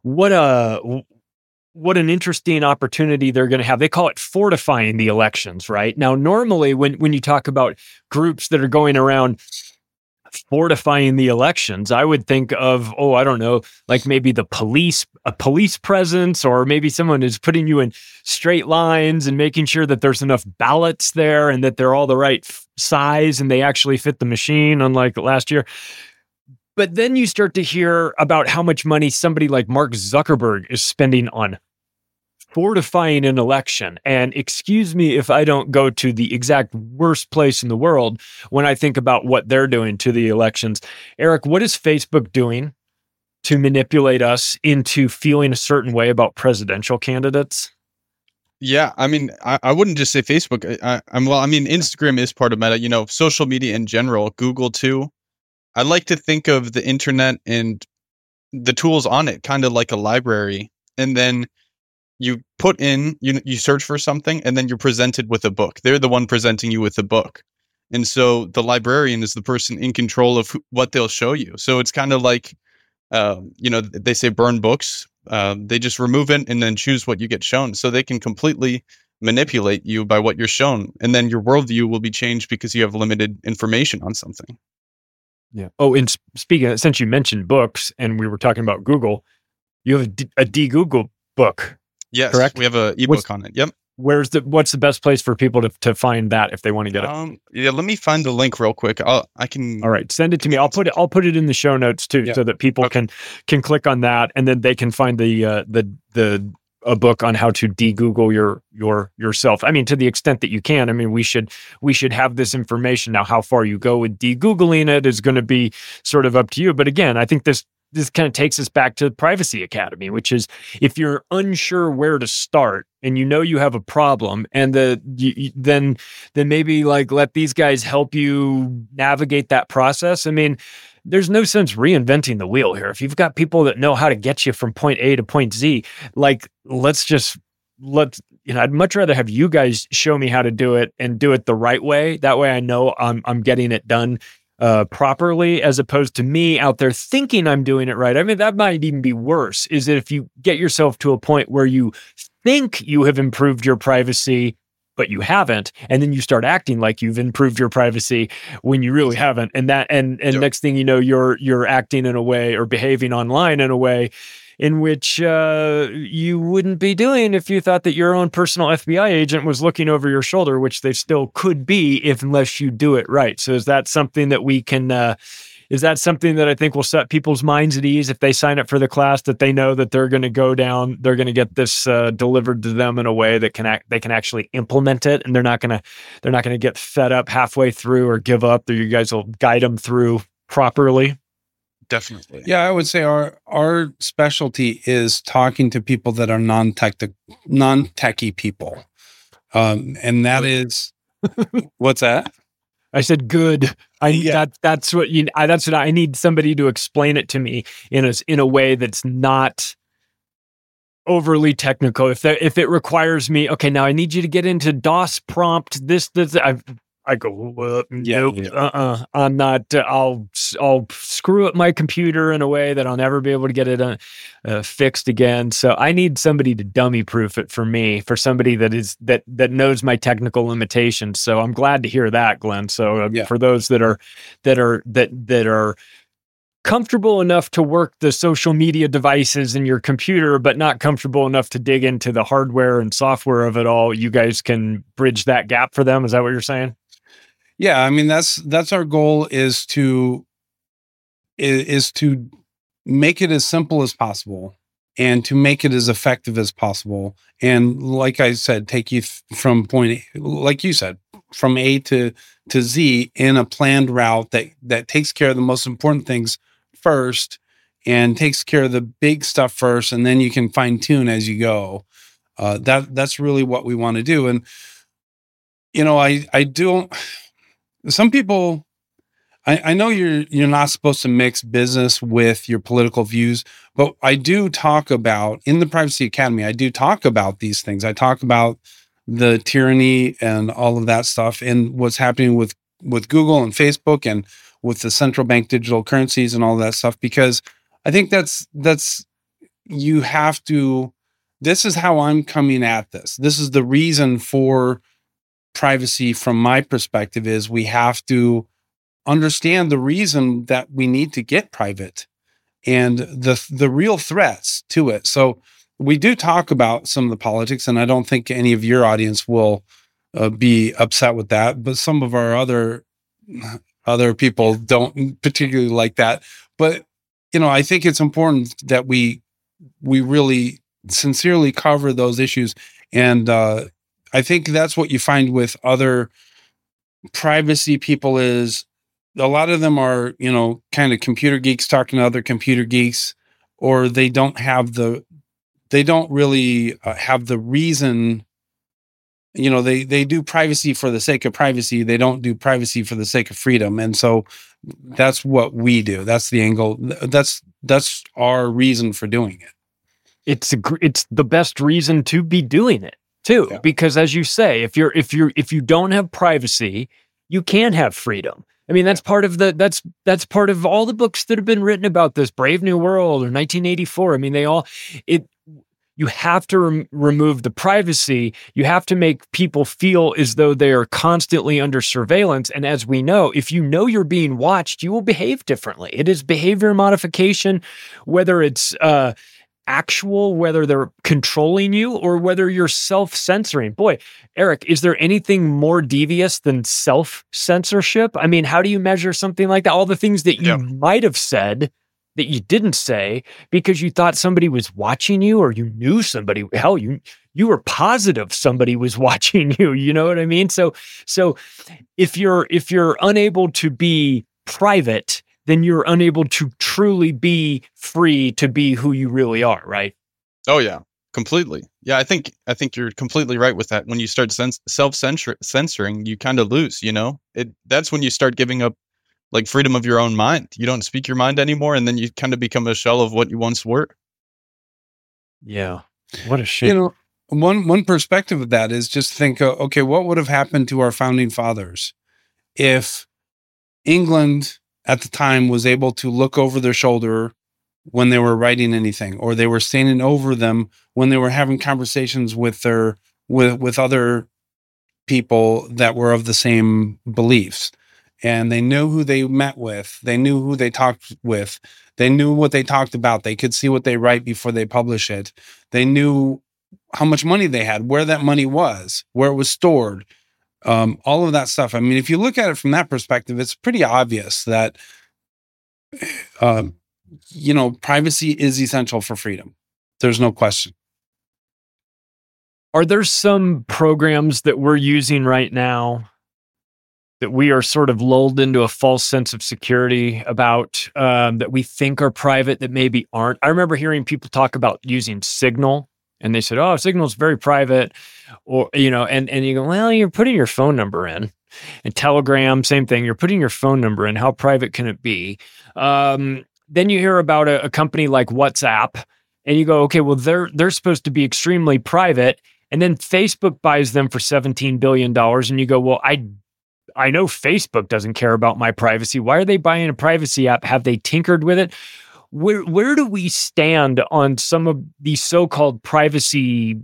what an interesting opportunity they're going to have. They call it fortifying the elections, right? Now, normally when you talk about groups that are going around fortifying the elections, I would think of, I don't know, like maybe a police presence, or maybe someone is putting you in straight lines and making sure that there's enough ballots there and that they're all the right size and they actually fit the machine, unlike last year. But then you start to hear about how much money somebody like Mark Zuckerberg is spending on fortifying an election. And excuse me if I don't go to the exact worst place in the world when I think about what they're doing to the elections. Eric, what is Facebook doing to manipulate us into feeling a certain way about presidential candidates? Yeah, I mean, I wouldn't just say Facebook. Instagram is part of Meta, social media in general, Google too. I like to think of the internet and the tools on it kind of like a library. And then you put in, you search for something, and then you're presented with a book. They're the one presenting you with the book. And so the librarian is the person in control of what they'll show you. So it's kind of like, they say burn books. They just remove it and then choose what you get shown. So they can completely manipulate you by what you're shown. And then your worldview will be changed because you have limited information on something. Yeah. Oh, and speaking of, since you mentioned books and we were talking about Google, you have a de-Google book. Yes, correct? We have an ebook on it. Yep. What's the best place for people to find that if they want to get it? Yeah, let me find the link real quick. I can. All right, send it to me. I'll put it in the show notes too, so that people can click on that, and then they can find a book on how to de-Google yourself. I mean, to the extent that you can. I mean, we should have this information. Now, how far you go with de-Googling it is going to be sort of up to you. But again, I think this kind of takes us back to Privacy Academy, which is if you're unsure where to start and you have a problem, and then maybe like let these guys help you navigate that process. I mean, there's no sense reinventing the wheel here. If you've got people that know how to get you from point A to point Z, like I'd much rather have you guys show me how to do it and do it the right way. That way I know I'm getting it done properly, as opposed to me out there thinking I'm doing it right. I mean, that might even be worse, is that if you get yourself to a point where you think you have improved your privacy, but you haven't, and then you start acting like you've improved your privacy when you really haven't. And next thing you know, you're acting in a way or behaving online in a way in which you wouldn't be doing if you thought that your own personal FBI agent was looking over your shoulder, which they still could be unless you do it right. So is that something that we can, is that something that I think will set people's minds at ease if they sign up for the class, that they know that they're going to go down, they're going to get this delivered to them in a way that they can actually implement it, and they're not going to get fed up halfway through or give up, or you guys will guide them through properly? Definitely. Yeah, I would say our specialty is talking to people that are non-techie people. And that is, what's that? I said, good. That's what I need, somebody to explain it to me in a way that's not overly technical. If it requires me, okay, now I need you to get into DOS prompt, this, I go, nope, I'm not. I'll screw up my computer in a way that I'll never be able to get it fixed again. So I need somebody to dummy proof it for me, for somebody that knows my technical limitations. So I'm glad to hear that, Glenn. So for those that are comfortable enough to work the social media devices in your computer, but not comfortable enough to dig into the hardware and software of it all, you guys can bridge that gap for them. Is that what you're saying? Yeah, I mean that's our goal, is to make it as simple as possible and to make it as effective as possible. And like I said, take you from point A, like you said, from A to Z in a planned route that takes care of the most important things first and takes care of the big stuff first, and then you can fine tune as you go. That's really what we want to do. And I don't. Some people, I know you're not supposed to mix business with your political views, but I do talk about in the Privacy Academy. I do talk about these things. I talk about the tyranny and all of that stuff, and what's happening with Google and Facebook and with the central bank digital currencies and all that stuff, because I think that's you have to. This is how I'm coming at this. This is the reason for privacy from my perspective is we have to understand the reason that we need to get private and the real threats to it. So we do talk about some of the politics, and I don't think any of your audience will be upset with that, but some of our other people don't particularly like that. But I think it's important that we really sincerely cover those issues. And I think that's what you find with other privacy people is a lot of them are, kind of computer geeks talking to other computer geeks, or they don't really have the reason, they do privacy for the sake of privacy. They don't do privacy for the sake of freedom. And so that's what we do. That's the angle. That's our reason for doing it. It's the best reason to be doing it too, because as you say, if you don't have privacy, you can't have freedom. I mean, that's part of that's part of all the books that have been written about this, Brave New World or 1984. I mean, you have to remove the privacy. You have to make people feel as though they are constantly under surveillance. And as we know, if you know you're being watched, you will behave differently. It is behavior modification, whether it's actual, whether they're controlling you or whether you're self-censoring. Boy, Eric, is there anything more devious than self-censorship? I mean, how do you measure something like that? All the things that you might have said that you didn't say because you thought somebody was watching you, or you knew somebody, hell, you were positive somebody was watching you. You know what I mean? So if you're unable to be private, then you're unable to truly be free to be who you really are, right? Oh yeah, completely. Yeah, I think you're completely right with that. When you start self-censoring, you kind of lose, that's when you start giving up like freedom of your own mind. You don't speak your mind anymore, and then you kind of become a shell of what you once were. Yeah. What a shame. One perspective of that is just think, okay, what would have happened to our founding fathers if England at the time was able to look over their shoulder when they were writing anything, or they were standing over them when they were having conversations with other people that were of the same beliefs. And they knew who they met with. They knew who they talked with. They knew what they talked about. They could see what they write before they publish it. They knew how much money they had, where that money was, where it was stored. All of that stuff. I mean, if you look at it from that perspective, it's pretty obvious that, privacy is essential for freedom. There's no question. Are there some programs that we're using right now that we are sort of lulled into a false sense of security about, that we think are private that maybe aren't? I remember hearing people talk about using Signal. And they said, "Oh, Signal's very private," or and you go, "Well, you're putting your phone number in." And Telegram, same thing. You're putting your phone number in. How private can it be? Then you hear about a company like WhatsApp, and you go, "Okay, well, they're supposed to be extremely private." And then Facebook buys them for $17 billion, and you go, "Well, I know Facebook doesn't care about my privacy. Why are they buying a privacy app? Have they tinkered with it?" Where do we stand on some of these so-called privacy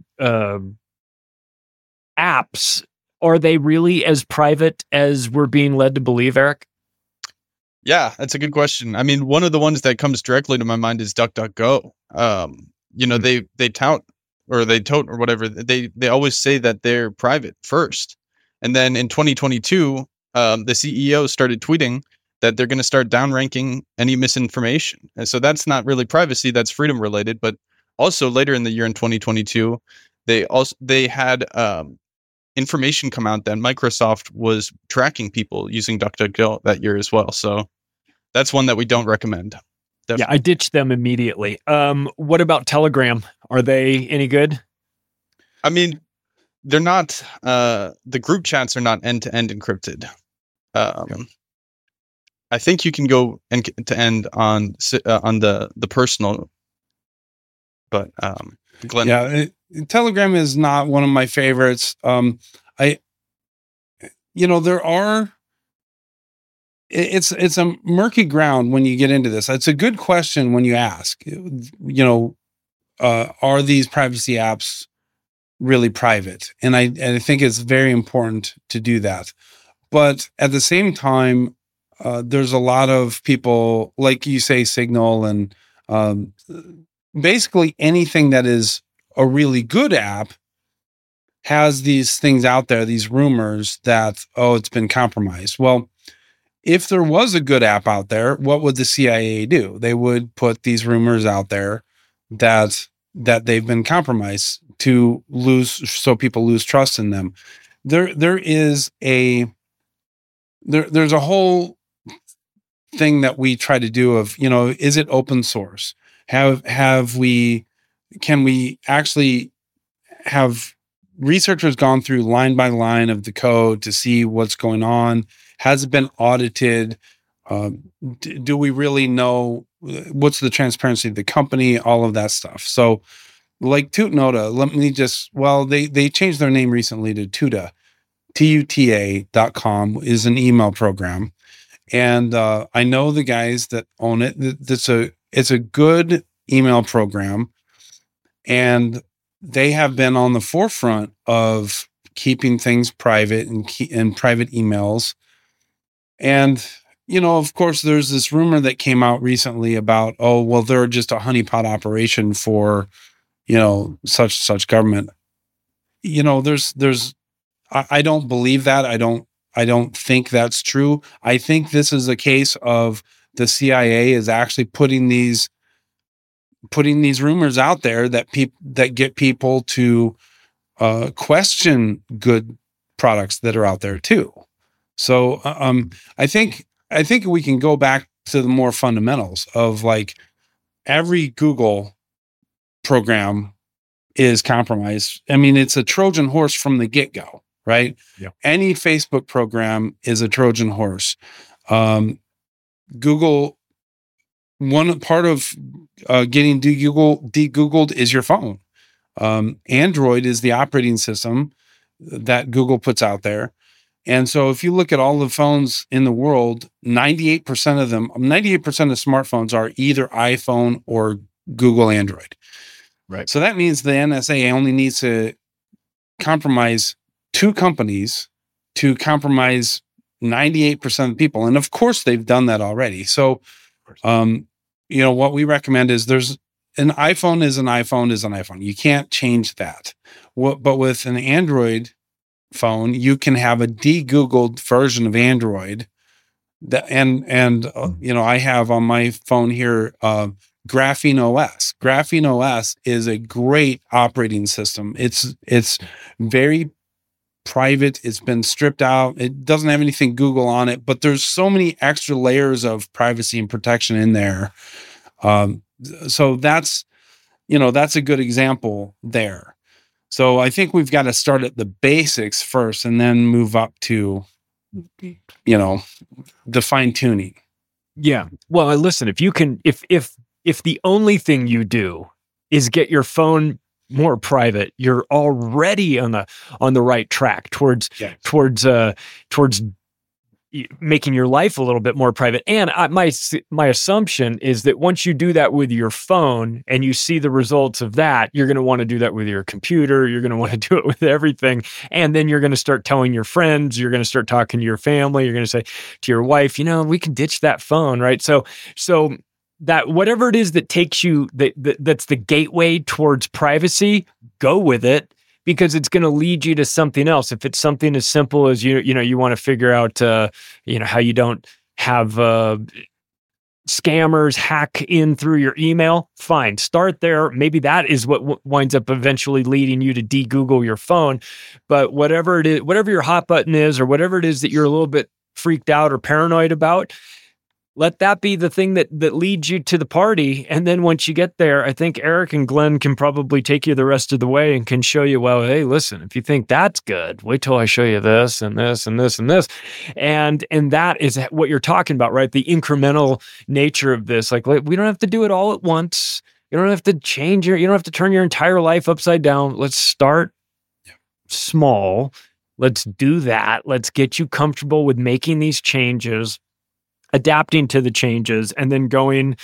apps? Are they really as private as we're being led to believe, Eric? Yeah, that's a good question. I mean, one of the ones that comes directly to my mind is DuckDuckGo. They tout or they tote or whatever. They always say that they're private first, and then in 2022, the CEO started tweeting that they're going to start downranking any misinformation. And so that's not really privacy, that's freedom related. But also later in the year in 2022, they had information come out that Microsoft was tracking people using DuckDuckGo that year as well. So that's one that we don't recommend. Definitely. Yeah, I ditched them immediately. What about Telegram? Are they any good? I mean, they're not. The group chats are not end-to-end encrypted. I think you can go end-to-end on the personal, but Glenn. Yeah, Telegram is not one of my favorites. It's a murky ground when you get into this. It's a good question when you ask, are these privacy apps really private? And I think it's very important to do that. But at the same time, there's a lot of people, like you say, Signal, and basically anything that is a really good app has these things out there, these rumors that, it's been compromised. Well, if there was a good app out there, what would the CIA do? They would put these rumors out there that they've been compromised so people lose trust in them. There's a whole thing that we try to do of, is it open source? Can we actually have researchers gone through line by line of the code to see what's going on? Has it been audited? Do we really know what's the transparency of the company? All of that stuff. So like Tutnota, they changed their name recently to Tuta, tuta.com is an email program. And I know the guys that own it. It's a good email program, and they have been on the forefront of keeping things private and private emails. And, of course, there's this rumor that came out recently about, they're just a honeypot operation for, such government. I don't believe that. I don't think that's true. I think this is a case of the CIA is actually putting these rumors out there that get people to question good products that are out there too. So I think we can go back to the more fundamentals of, like, every Google program is compromised. I mean, it's a Trojan horse from the get-go, right? Yeah. Any Facebook program is a Trojan horse. Google, one part of getting de-Googled is your phone. Android is the operating system that Google puts out there. And so if you look at all the phones in the world, 98% of smartphones are either iPhone or Google Android. Right. So that means the NSA only needs to compromise 2 companies to compromise 98% of people. And of course they've done that already. So, what we recommend is there's an iPhone is an iPhone is an iPhone. You can't change that. But with an Android phone, you can have a de-Googled version of Android. I have on my phone here Graphene OS. Graphene OS is a great operating system. It's very private. It's been stripped out. It doesn't have anything Google on it, but there's so many extra layers of privacy and protection in there. So that's a good example there. So I think we've got to start at the basics first and then move up to, the fine tuning. Yeah. Well, listen, if you can, if the only thing you do is get your phone more private, you're already on the right track towards making your life a little bit more private. And my assumption is that once you do that with your phone and you see the results of that, you're going to want to do that with your computer. You're going to want to do it with everything. And then you're going to start telling your friends, you're going to start talking to your family. You're going to say to your wife, we can ditch that phone. Right. So that whatever it is that takes you, that's the gateway towards privacy, go with it. Because it's going to lead you to something else. If it's something as simple as you want to figure out, how you don't have scammers hack in through your email, fine. Start there. Maybe that is what winds up eventually leading you to de-Google your phone. But whatever it is, whatever your hot button is, or whatever it is that you're a little bit freaked out or paranoid about, let that be the thing that leads you to the party. And then once you get there, I think Eric and Glenn can probably take you the rest of the way and can show you, well, hey, listen, if you think that's good, wait till I show you this and this and this and this. And that is what you're talking about, right? The incremental nature of this. Like, we don't have to do it all at once. You don't have to you don't have to turn your entire life upside down. Let's start small. Let's do that. Let's get you comfortable with making these changes, adapting to the changes, and then going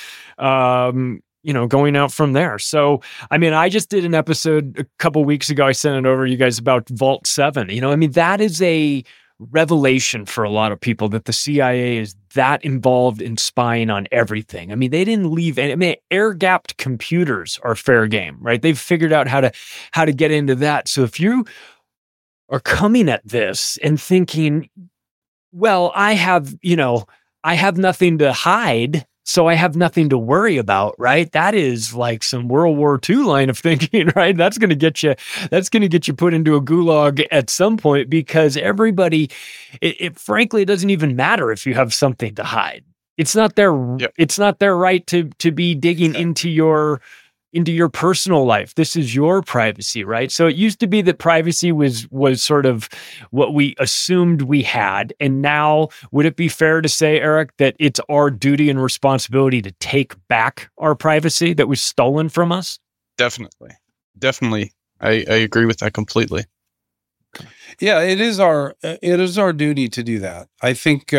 out from there. So, I mean, I just did an episode a couple weeks ago. I sent it over to you guys about Vault 7. That is a revelation for a lot of people, that the CIA is that involved in spying on everything. I mean, they didn't leave any. I mean, air-gapped computers are fair game, right? They've figured out how to get into that. So if you are coming at this and thinking, well, I have nothing to hide, so I have nothing to worry about, right? That is like some World War II line of thinking, right? That's going to get you put into a gulag at some point, because everybody, frankly, it doesn't even matter if you have something to hide. It's not their right to be digging into your personal life. This is your privacy, right? So it used to be that privacy was sort of what we assumed we had. And now, would it be fair to say, Eric, that it's our duty and responsibility to take back our privacy that was stolen from us? Definitely. I agree with that completely. Yeah, it is our duty to do that. I think,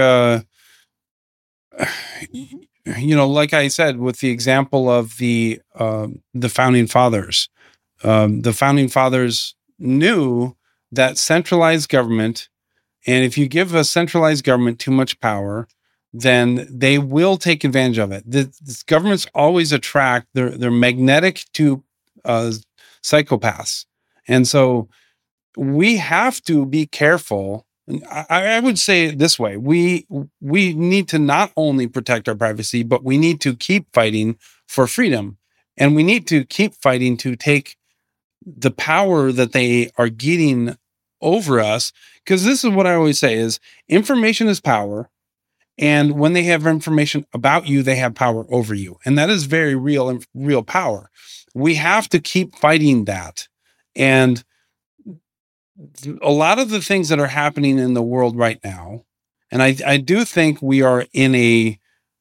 like I said, with the example of the founding fathers, the founding fathers knew that centralized government, and if you give a centralized government too much power, then they will take advantage of it. This governments always attract, they're magnetic to psychopaths. And so we have to be careful. I would say it this way: we need to not only protect our privacy, but we need to keep fighting for freedom, and we need to keep fighting to take the power that they are getting over us. Because this is what I always say: is information is power, and when they have information about you, they have power over you, and that is very real power. We have to keep fighting that, and a lot of the things that are happening in the world right now, and I do think we are in a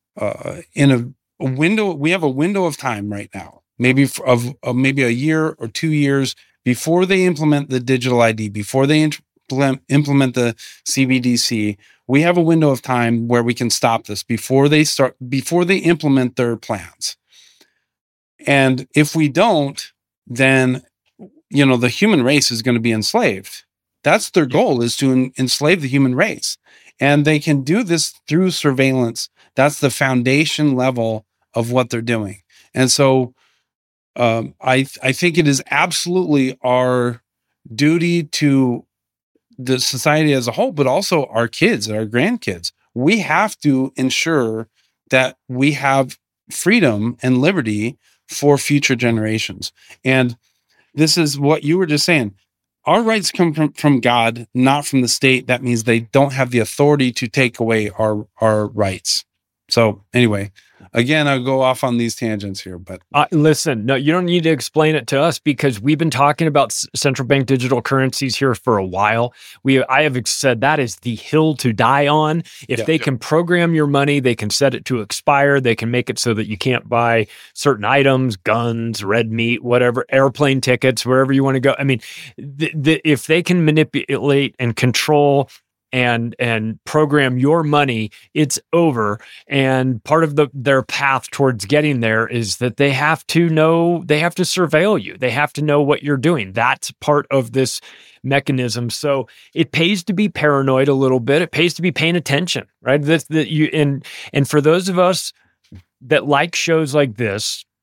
window. We have a window of time right now, maybe maybe a year or 2 years before they implement the digital ID, before they implement the CBDC. We have a window of time where we can stop this before they implement their plans. And if we don't, then the human race is going to be enslaved. That's their goal, is to enslave the human race. And they can do this through surveillance. That's the foundation level of what they're doing. And so I think it is absolutely our duty to the society as a whole, but also our kids, our grandkids. We have to ensure that we have freedom and liberty for future generations. And this is what you were just saying. Our rights come from God, not from the state. That means they don't have the authority to take away our rights. So anyway, again, I'll go off on these tangents here, but listen, no, you don't need to explain it to us, because we've been talking about central bank digital currencies here for a while. I have said that is the hill to die on. If they can program your money, they can set it to expire. They can make it so that you can't buy certain items, guns, red meat, whatever, airplane tickets, wherever you want to go. I mean, if they can manipulate and control and program your money, it's over. And part of their path towards getting there is that they have to surveil you. They have to know what you're doing. That's part of this mechanism. So it pays to be paranoid a little bit. It pays to be paying attention, right? And for those of us that like shows like this,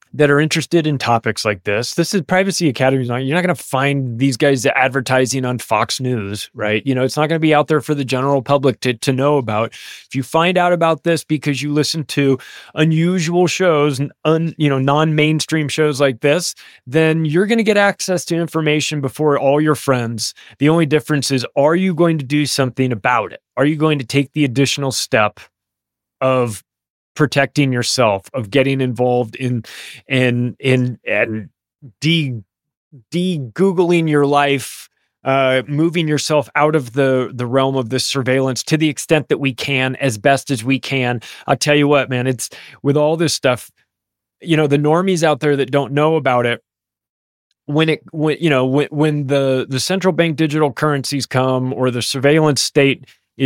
that are interested in topics like this. This is Privacy Academy. You're not going to find these guys advertising on Fox News, right? It's not going to be out there for the general public to know about. If you find out about this because you listen to unusual shows, non-mainstream shows like this, then you're going to get access to information before all your friends. The only difference is, are you going to do something about it? Are you going to take the additional step of protecting yourself, of getting involved in de-Googling your life, moving yourself out of the realm of this surveillance to the extent that we can, as best as we can. I'll tell you what, man, it's with all this stuff, the normies out there that don't know about it, when the central bank digital currencies come, or the surveillance state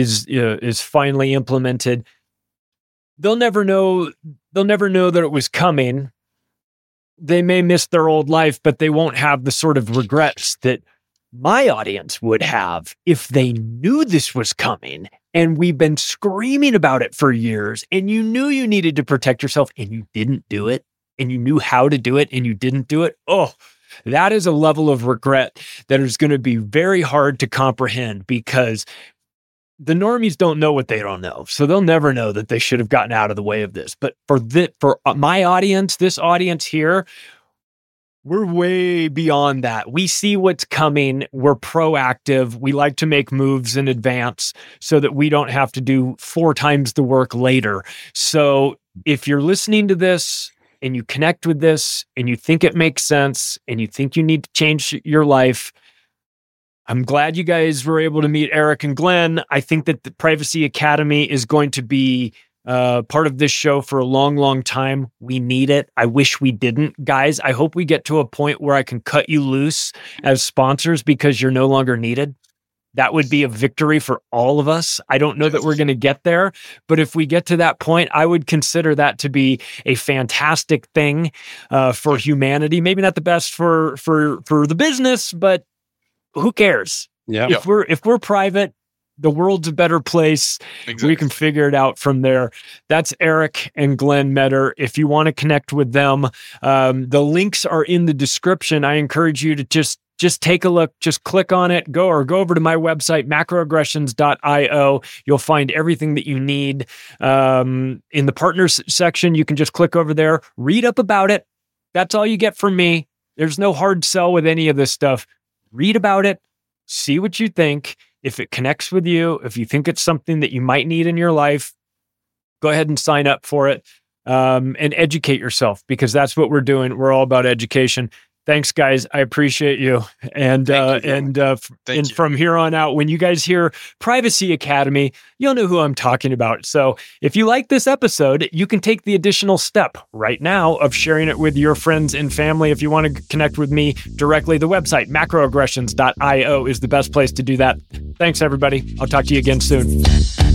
is finally implemented, they'll never know that it was coming. They may miss their old life, but they won't have the sort of regrets that my audience would have if they knew this was coming and we've been screaming about it for years, and you knew you needed to protect yourself and you didn't do it, and you knew how to do it and you didn't do it. Oh, that is a level of regret that is going to be very hard to comprehend, because the normies don't know what they don't know. So they'll never know that they should have gotten out of the way of this. But for my audience, this audience here, we're way beyond that. We see what's coming. We're proactive. We like to make moves in advance so that we don't have to do 4 times the work later. So if you're listening to this and you connect with this and you think it makes sense and you think you need to change your life, I'm glad you guys were able to meet Eric and Glenn. I think that the Privacy Academy is going to be part of this show for a long, long time. We need it. I wish we didn't. Guys, I hope we get to a point where I can cut you loose as sponsors because you're no longer needed. That would be a victory for all of us. I don't know that we're going to get there, but if we get to that point, I would consider that to be a fantastic thing for humanity. Maybe not the best for the business, but who cares? Yeah. If we're private, the world's a better place. Exactly. We can figure it out from there. That's Eric and Glenn Meador. If you want to connect with them, the links are in the description. I encourage you to just take a look, just click on it, go over to my website, macroaggressions.io. You'll find everything that you need. In the partners section, you can just click over there, read up about it. That's all you get from me. There's no hard sell with any of this stuff. Read about it, see what you think. If it connects with you, if you think it's something that you might need in your life, go ahead and sign up for it, and educate yourself, because that's what we're doing. We're all about education. Thanks, guys. I appreciate you. And from here on out, when you guys hear Privacy Academy, you'll know who I'm talking about. So if you like this episode, you can take the additional step right now of sharing it with your friends and family. If you want to connect with me directly, the website, macroaggressions.io, is the best place to do that. Thanks, everybody. I'll talk to you again soon.